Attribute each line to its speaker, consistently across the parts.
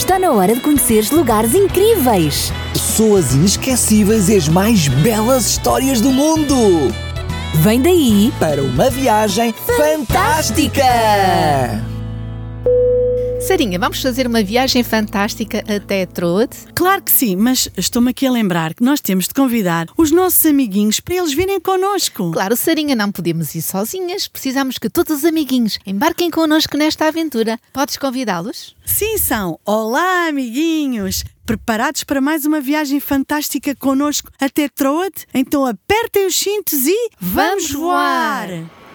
Speaker 1: Está na hora de conheceres lugares incríveis,
Speaker 2: pessoas inesquecíveis e as mais belas histórias do mundo.
Speaker 1: Vem daí
Speaker 2: Para uma viagem fantástica!
Speaker 3: Sarinha, vamos fazer uma viagem fantástica até Troade?
Speaker 4: Claro que sim, mas estou-me aqui a lembrar que nós temos de convidar os nossos amiguinhos para eles virem connosco.
Speaker 3: Claro, Sarinha, não podemos ir sozinhas. Precisamos que todos os amiguinhos embarquem connosco nesta aventura. Podes convidá-los?
Speaker 4: Sim, são. Olá, amiguinhos! Preparados para mais uma viagem fantástica connosco até Troade? Então apertem os cintos e vamos voar!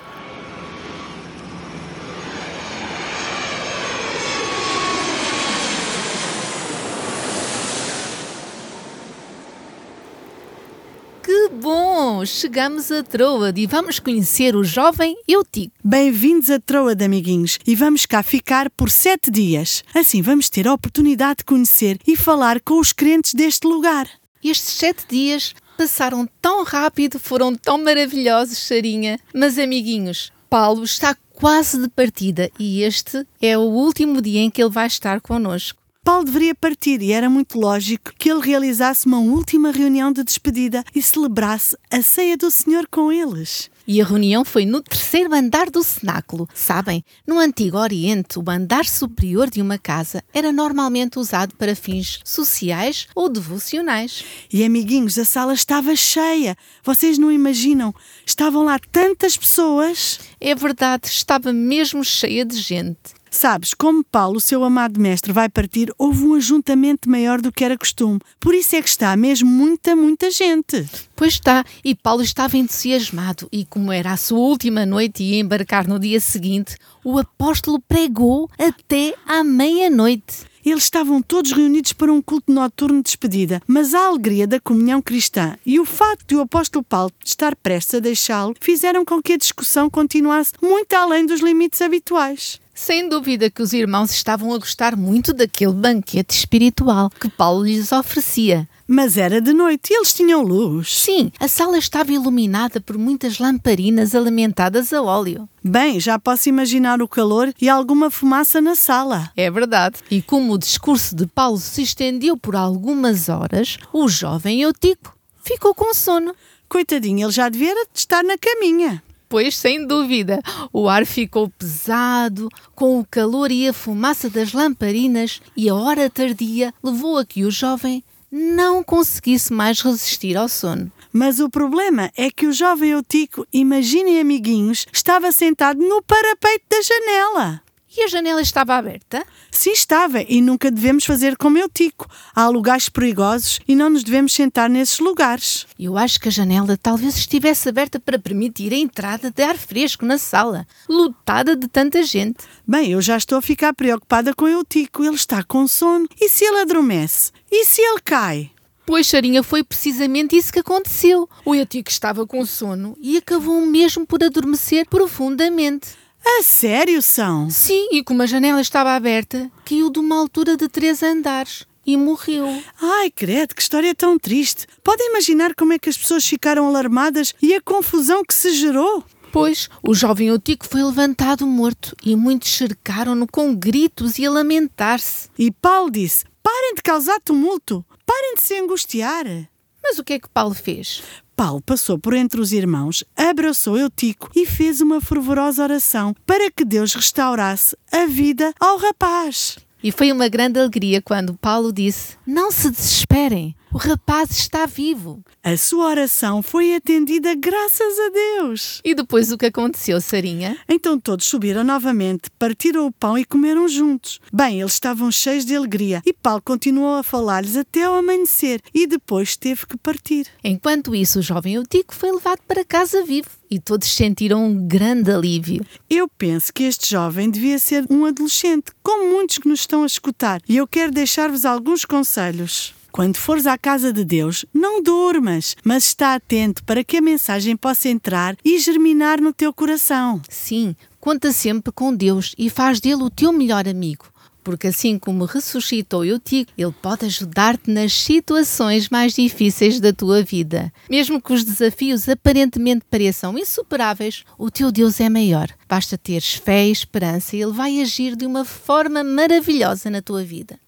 Speaker 3: Que bom! Chegamos a Troade e vamos conhecer o jovem Eutico.
Speaker 4: Bem-vindos a Troade, amiguinhos, e vamos cá ficar por 7 dias. Assim vamos ter a oportunidade de conhecer e falar com os crentes deste lugar.
Speaker 3: Estes 7 dias passaram tão rápido, foram tão maravilhosos, Sarinha. Mas, amiguinhos, Paulo está quase de partida e este é o último dia em que ele vai estar connosco.
Speaker 4: Paulo deveria partir e era muito lógico que ele realizasse uma última reunião de despedida e celebrasse a ceia do Senhor com eles.
Speaker 3: E a reunião foi no 3º andar do cenáculo. Sabem, no Antigo Oriente, o andar superior de uma casa era normalmente usado para fins sociais ou devocionais.
Speaker 4: E, amiguinhos, a sala estava cheia. Vocês não imaginam? Estavam lá tantas pessoas.
Speaker 3: É verdade, estava mesmo cheia de gente.
Speaker 4: Sabes, como Paulo, o seu amado mestre, vai partir, houve um ajuntamento maior do que era costume. Por isso é que está mesmo muita gente.
Speaker 3: Pois está, e Paulo estava entusiasmado e como era a sua última noite e ia embarcar no dia seguinte, o apóstolo pregou até à meia-noite.
Speaker 4: Eles estavam todos reunidos para um culto noturno de despedida, mas a alegria da comunhão cristã e o facto de o apóstolo Paulo estar prestes a deixá-lo fizeram com que a discussão continuasse muito além dos limites habituais.
Speaker 3: Sem dúvida que os irmãos estavam a gostar muito daquele banquete espiritual que Paulo lhes oferecia.
Speaker 4: Mas era de noite e eles tinham luz.
Speaker 3: Sim, a sala estava iluminada por muitas lamparinas alimentadas a óleo.
Speaker 4: Bem, já posso imaginar o calor e alguma fumaça na sala.
Speaker 3: É verdade. E como o discurso de Paulo se estendeu por algumas horas, o jovem Eutico ficou com sono.
Speaker 4: Coitadinho, ele já devia estar na caminha.
Speaker 3: Pois, sem dúvida, o ar ficou pesado, com o calor e a fumaça das lamparinas, e a hora tardia levou a que o jovem não conseguisse mais resistir ao sono.
Speaker 4: Mas o problema é que o jovem Eutico, imaginem amiguinhos, estava sentado no parapeito da janela.
Speaker 3: E a janela estava aberta?
Speaker 4: Sim, estava, e nunca devemos fazer como Eutico. Há lugares perigosos e não nos devemos sentar nesses lugares.
Speaker 3: Eu acho que a janela talvez estivesse aberta para permitir a entrada de ar fresco na sala, lotada de tanta gente.
Speaker 4: Bem, eu já estou a ficar preocupada com Eutico. Ele está com sono. E se ele adormece? E se ele cai?
Speaker 3: Pois, Sarinha, foi precisamente isso que aconteceu. O Eutico estava com sono e acabou mesmo por adormecer profundamente.
Speaker 4: A sério, são?
Speaker 3: Sim, e como a janela estava aberta, caiu de uma altura de 3 andares e morreu.
Speaker 4: Ai, credo, que história tão triste. Podem imaginar como é que as pessoas ficaram alarmadas e a confusão que se gerou?
Speaker 3: Pois, o jovem Eutico foi levantado morto e muitos cercaram-no com gritos e a lamentar-se.
Speaker 4: E Paulo disse, parem de causar tumulto, parem de se angustiar.
Speaker 3: Mas o que é que Paulo fez?
Speaker 4: Paulo passou por entre os irmãos, abraçou Eutico e fez uma fervorosa oração para que Deus restaurasse a vida ao rapaz.
Speaker 3: E foi uma grande alegria quando Paulo disse, não se desesperem, o rapaz está vivo.
Speaker 4: A sua oração foi atendida graças a Deus.
Speaker 3: E depois o que aconteceu, Sarinha?
Speaker 4: Então todos subiram novamente, partiram o pão e comeram juntos. Bem, eles estavam cheios de alegria e Paulo continuou a falar-lhes até ao amanhecer e depois teve que partir.
Speaker 3: Enquanto isso, o jovem Eutico foi levado para casa vivo e todos sentiram um grande alívio.
Speaker 4: Eu penso que este jovem devia ser um adolescente, como muitos que nos estão a escutar, e eu quero deixar-vos alguns conselhos. Quando fores à casa de Deus, não durmas, mas está atento para que a mensagem possa entrar e germinar no teu coração.
Speaker 3: Sim, conta sempre com Deus e faz dele o teu melhor amigo. Porque assim como ressuscitou Eutico, ele pode ajudar-te nas situações mais difíceis da tua vida. Mesmo que os desafios aparentemente pareçam insuperáveis, o teu Deus é maior. Basta teres fé e esperança e ele vai agir de uma forma maravilhosa na tua vida.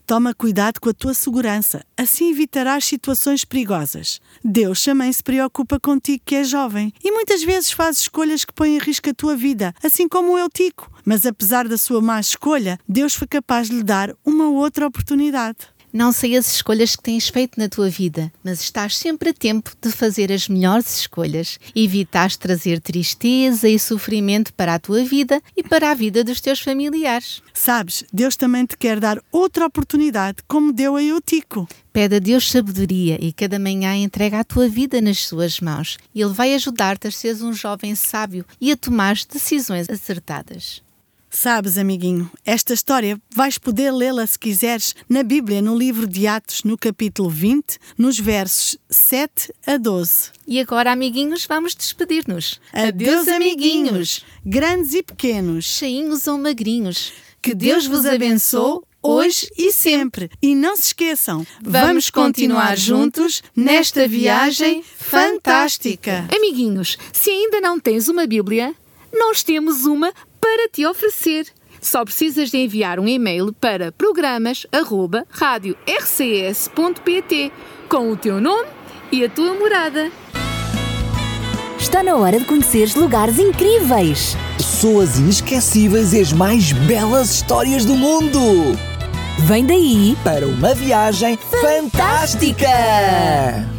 Speaker 4: Toma cuidado com a tua segurança, assim evitarás situações perigosas. Deus também se preocupa contigo que és jovem e muitas vezes faz escolhas que põem em risco a tua vida, assim como o Eutico. Mas apesar da sua má escolha, Deus foi capaz de lhe dar uma outra oportunidade.
Speaker 3: Não sei as escolhas que tens feito na tua vida, mas estás sempre a tempo de fazer as melhores escolhas. Evitaste trazer tristeza e sofrimento para a tua vida e para a vida dos teus familiares.
Speaker 4: Sabes, Deus também te quer dar outra oportunidade, como deu a Eutico.
Speaker 3: Pede a Deus sabedoria e cada manhã entrega a tua vida nas suas mãos. Ele vai ajudar-te a seres um jovem sábio e a tomar decisões acertadas.
Speaker 4: Sabes, amiguinho, esta história vais poder lê-la se quiseres na Bíblia, no livro de Atos, no capítulo 20, nos versos 7 a 12.
Speaker 3: E agora, amiguinhos, vamos despedir-nos.
Speaker 4: Adeus, amiguinhos, grandes e pequenos.
Speaker 3: Cheinhos ou magrinhos.
Speaker 4: Que Deus vos abençoe hoje e sempre. E não se esqueçam, vamos continuar juntos nesta viagem fantástica.
Speaker 1: Amiguinhos, se ainda não tens uma Bíblia, nós temos uma para te oferecer. Só precisas de enviar um e-mail para programas@radiorcs.pt com o teu nome e a tua morada.
Speaker 2: Está na hora de conheceres lugares incríveis, pessoas inesquecíveis e as mais belas histórias do mundo.
Speaker 1: Vem daí
Speaker 2: Para uma viagem fantástica!